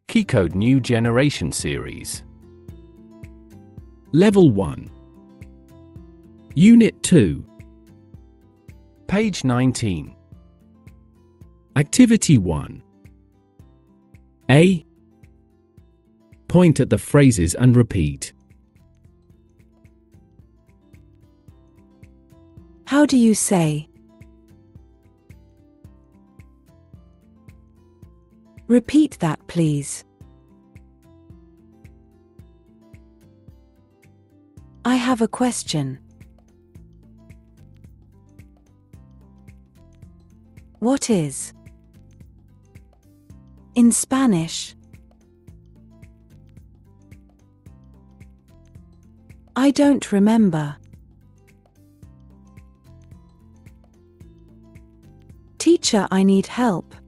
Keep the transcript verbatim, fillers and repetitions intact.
KeyCode New Generation Series. Level one. Unit two. Page nineteen. Activity one. A. Point at the phrases and repeat. How do you say? Repeat that, please. I have a question. What is? In Spanish. I don't remember. Teacher, I need help.